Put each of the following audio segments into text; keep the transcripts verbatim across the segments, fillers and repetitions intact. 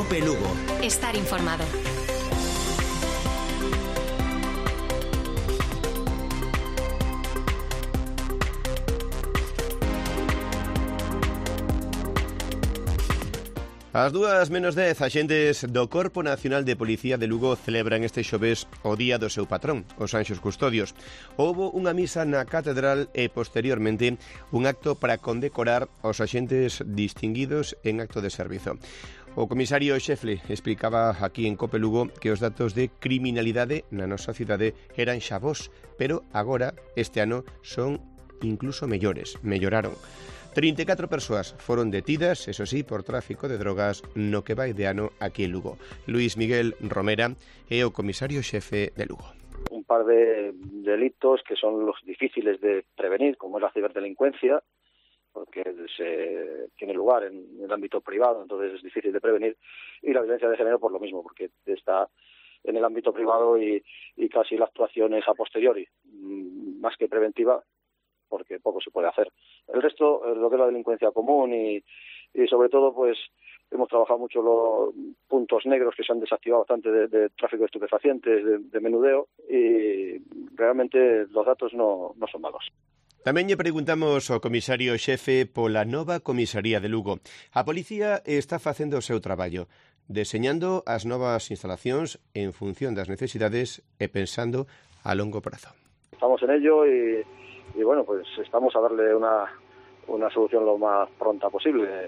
COPE Lugo. Estar informado. Ás dúas menos dez, axentes do Corpo Nacional de Policía de Lugo celebran este xoves o día do seu patrón, os Anxos Custodios. Houbo unha misa na catedral e, posteriormente, un acto para condecorar os axentes distinguidos en acto de servizo. O comisario Xefle explicaba aquí en COPE Lugo que os datos de criminalidade na nosa cidade eran xa bons, pero agora, este ano, son incluso mellores, melloraron. trinta e catro persoas foron detidas, eso sí, por tráfico de drogas no que vai de ano aquí en Lugo. Luis Miguel Romera é o comisario xefe de Lugo. Un par de delitos que son los difíciles de prevenir, como es la ciberdelincuencia, porque se tiene lugar en el ámbito privado, entonces es difícil de prevenir, y la violencia de género por lo mismo, porque está en el ámbito privado y, y casi la actuación es a posteriori, más que preventiva, porque poco se puede hacer. El resto, lo que es la delincuencia común y, y sobre todo, pues hemos trabajado mucho los puntos negros que se han desactivado bastante de, de tráfico de estupefacientes, de, de menudeo, y realmente los datos no, no son malos. Tamén lle preguntamos ao comisario xefe pola nova comisaría de Lugo. A policía está facendo o seu traballo, deseñando as novas instalacións en función das necesidades e pensando a longo prazo. Estamos en ello y Y bueno, pues estamos a darle una, una solución lo más pronta posible.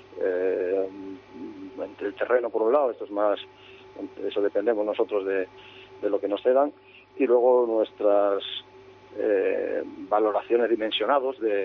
Eh, entre el terreno, por un lado, esto es más, eso dependemos nosotros de, de lo que nos cedan, y luego nuestras eh, valoraciones dimensionados de,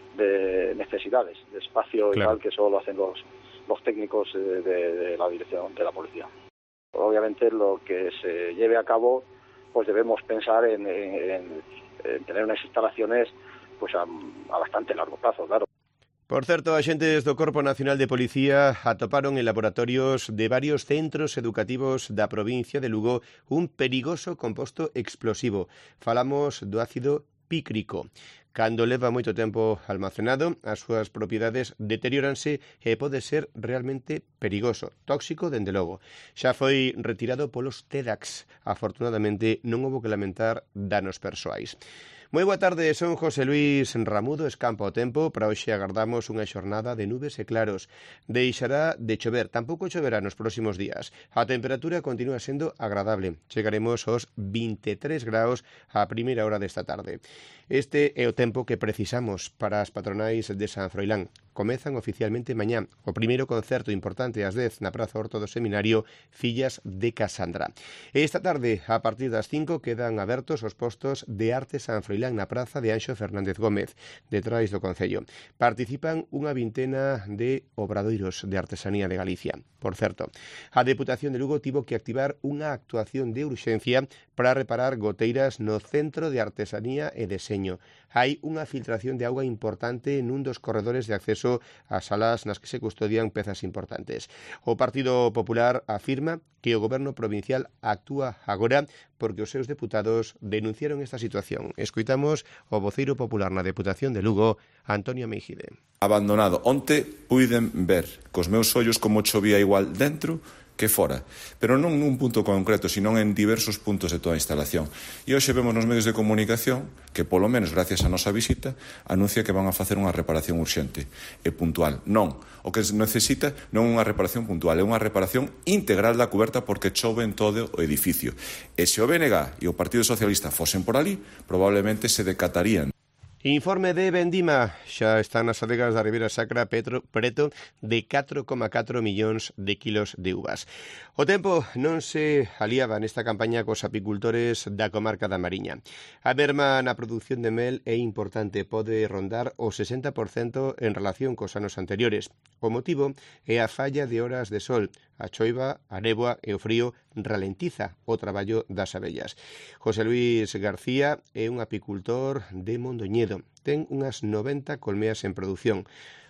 de necesidades, de espacio, claro, y tal, que solo lo hacen los, los técnicos de, de la dirección de la policía. Obviamente, lo que se lleve a cabo, pues debemos pensar en, en, en en tener unas instalaciones pues a, a bastante largo plazo, claro. Por certo, axentes do Corpo Nacional de Policía atoparon en laboratorios de varios centros educativos da provincia de Lugo un perigoso composto explosivo. Falamos do ácido pícrico. Cando leva moito tempo almacenado, as súas propiedades deterióranse e pode ser realmente perigoso, tóxico, dende logo. Xa foi retirado polos TEDx. Afortunadamente, non houbo que lamentar danos persoais. Moi boa tarde, son José Luis Ramudo, escampa o tempo. Para hoxe agardamos unha xornada de nubes e claros. Deixará de chover, tampouco choverá nos próximos días. A temperatura continúa sendo agradable. Chegaremos aos vinte e tres graus a primeira hora desta tarde. Este é o tempo que precisamos para as patronais de San Froilán. Comezan oficialmente mañá o primeiro concerto importante ás dez na Praza Horto do Seminario Fillas de Casandra. Esta tarde, a partir das cinco, quedan abertos os postos de Arte San Froilán na Praza de Anxo Fernández Gómez, detrás do Concello. Participan unha vintena de obradoiros de artesanía de Galicia. Por certo, a Deputación de Lugo tivo que activar unha actuación de urxencia para reparar goteiras no Centro de Artesanía e Deseño. Hai unha filtración de auga importante nun dos corredores de acceso ás salas nas que se custodian pezas importantes. O Partido Popular afirma que o Goberno provincial actúa agora porque os seus deputados denunciaron esta situación. Escoitamos o voceiro popular na Deputación de Lugo, Antonio Meijide. Abandonado. Onte puiden ver cos meus ollos como chovía igual dentro que fora, pero non nun punto concreto, sino en diversos puntos de toda a instalación. E hoxe vemos nos medios de comunicación que, polo menos gracias á nosa visita, anuncia que van a facer unha reparación urxente e puntual. Non, o que necesita non é unha reparación puntual, é unha reparación integral da cuberta porque chove en todo o edificio. E se o B N G e o Partido Socialista fosen por ali, probablemente se decatarían. Informe de Vendima. Xa están nas adegas da Ribeira Sacra Petro, preto de catro coma catro millóns de kilos de uvas. O tempo non se aliaba nesta campaña cos apicultores da comarca da Mariña. A merma na produción de mel é importante, pode rondar o sesenta por cento en relación cos anos anteriores. O motivo é a falla de horas de sol. A choiva, a néboa e o frío ralentiza o traballo das abellas. José Luis García é un apicultor de Mondoñedo. Ten unhas noventa colmeas en produción.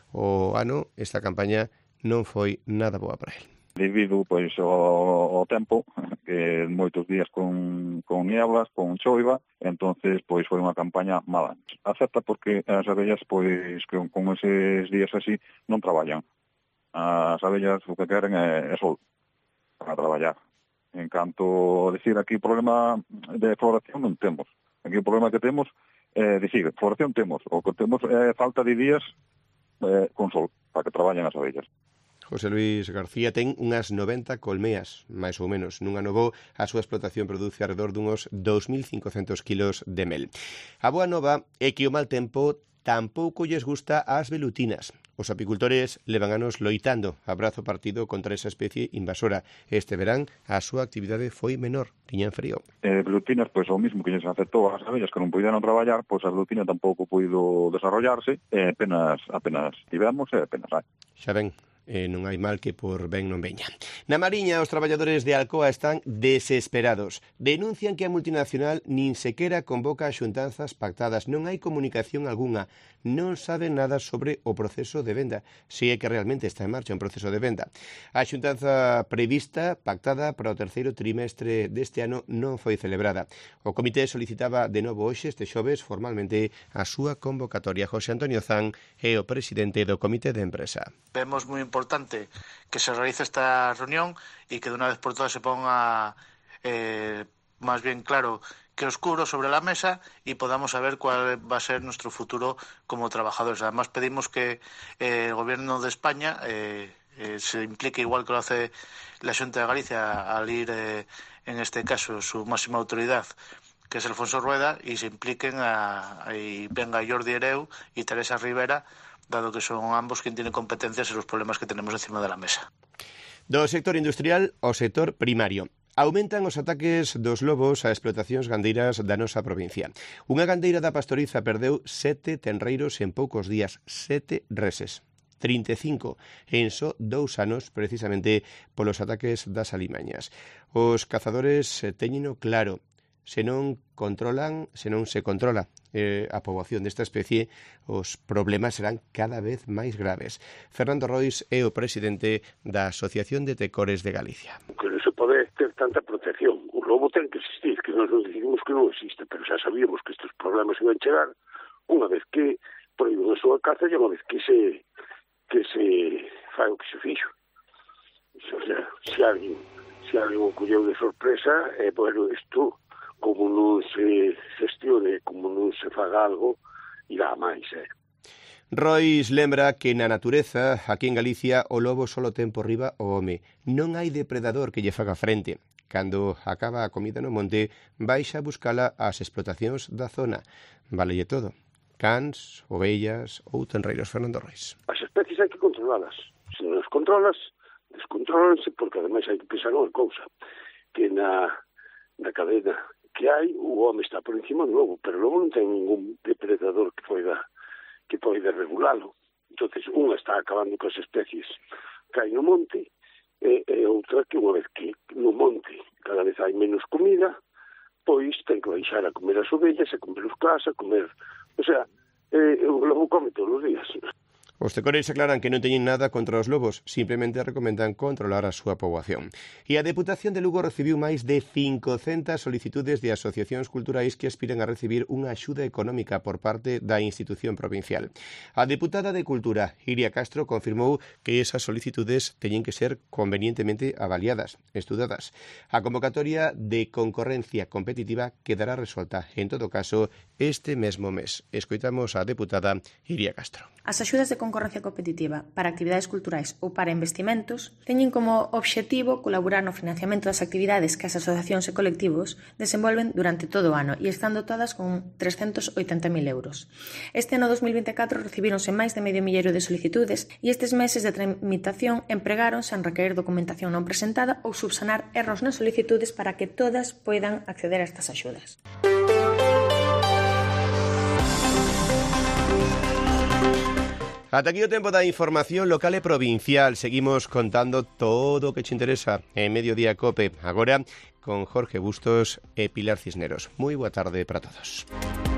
O ano, esta campaña non foi nada boa para el. Debido pois ao, ao tempo, que moitos días con, con nieblas, con choiva, entonces pois foi unha campaña mala. Acepta porque as abellas pois con, con eses días así non traballan. As abellas o que queren é, é sol para traballar. En canto a decir aquí o problema de floración non temos. Aquí o problema que temos é dicir, floración temos, o que temos é falta de días eh, con sol para que traballen as abellas. José Luis García ten unhas noventa colmeas, máis ou menos. Nun ano bo, a súa explotación produce alrededor dunhos dos mil cincocentos kilos de mel. A boa nova é que o mal tempo tampouco lles gusta ás velutinas. Os apicultores levan anos loitando a brazo partido contra esa especie invasora. Este verán a súa actividade foi menor, tiñan frío. Eh, velutinas, pois, o mismo que lles afectou ás abellas que non puderon traballar, pois a velutina tampouco puido desarrollarse, e apenas, apenas tivemos e apenas hai. Xa ven, eh, non hai mal que por ben non veña. Na Mariña, os traballadores de Alcoa están desesperados. Denuncian que a multinacional nin sequera convoca a xuntanzas pactadas. Non hai comunicación algunha. Non saben nada sobre o proceso de venda, se é que realmente está en marcha un proceso de venda. A xuntanza prevista, pactada para o terceiro trimestre deste ano, non foi celebrada. O comité solicitaba de novo hoxe, este xoves, formalmente a súa convocatoria. José Antonio Zan é o presidente do comité de empresa. Vemos moi importante que se realice esta reunión e que de unha vez por todas se ponga eh, más bien claro que oscuro sobre la mesa y podamos saber cuál va a ser nuestro futuro como trabajadores. Además pedimos que eh, el Gobierno de España eh, eh, se implique igual que lo hace la Xunta de Galicia al ir eh, en este caso su máxima autoridad, que es Alfonso Rueda, y se impliquen a, a y venga Jordi Hereu y Teresa Rivera, dado que son ambos quien tienen competencias en los problemas que tenemos encima de la mesa. Do sector industrial ao sector primario. Aumentan os ataques dos lobos a explotacións gandeiras da nosa provincia. Unha gandeira da Pastoriza perdeu sete tenreiros en poucos días, sete reses. trinta e cinco en só dous anos, precisamente polos ataques das alimañas. Os cazadores teñeno claro. Se non controlan, se non se controla eh, a poboación desta especie, os problemas serán cada vez máis graves. Fernando Rois é o presidente da Asociación de Tecores de Galicia. Que non se pode ter tanta protección. O lobo ten que existir, que nós non decidimos que non existe, pero xa sabíamos que estes problemas iban chegar unha vez que proíben a súa caza e unha vez que se que se fai o que se fixo. O sea, se alguén, se alguén o colleu de sorpresa, é, bueno, isto como non se gestione, como non se faga algo, irá máis, eh. Rois lembra que na natureza, aquí en Galicia, o lobo solo ten por riba o home. Non hai depredador que lle faga frente. Cando acaba a comida no monte, baixa a buscala ás explotacións da zona. Valelle todo. Cans, ovellas ou tenreiros. Fernando Rois. As especies hai que controlalas. Se non as controlas, descontrolanse, porque ademais hai que pensar unha cousa, que na, na cadena que hai, o home está por encima do lobo, pero o lobo non ten ningún depredador que poida que poida regulalo. Entonces, unha está acabando coas especies que hai no monte, e, e outra que unha vez que no monte cada vez hai menos comida, pois ten que baixar a comer as ovellas, a comer os cas, a comer... O sea, eh, o lobo come todos os días. Os tecores aclaran que non teñen nada contra os lobos, simplemente recomendan controlar a súa poboación. E a Deputación de Lugo recibiu máis de cincocentas solicitudes de asociacións culturais que aspiran a recibir unha axuda económica por parte da institución provincial. A deputada de Cultura, Iria Castro, confirmou que esas solicitudes teñen que ser convenientemente avaliadas, estudadas. A convocatoria de concorrencia competitiva quedará resolta, en todo caso, este mesmo mes. Escoitamos a deputada Iria Castro. As axudas de concorrencia competitiva para actividades culturais ou para investimentos teñen como obxectivo colaborar no financiamento das actividades que as asociacións e colectivos desenvolven durante todo o ano e están dotadas con trescentos oitenta mil euros. Este ano dos mil vinte e catro recibíronse máis de medio milleiro de solicitudes e estes meses de tramitación empregáronse en requerir documentación non presentada ou subsanar erros nas solicitudes para que todas poidan acceder a estas axudas. Ata aquí o tempo da información local e provincial. Seguimos contando todo o que te interesa en Mediodía Cope. Agora con Jorge Bustos e Pilar Cisneros. Moi boa tarde para todos.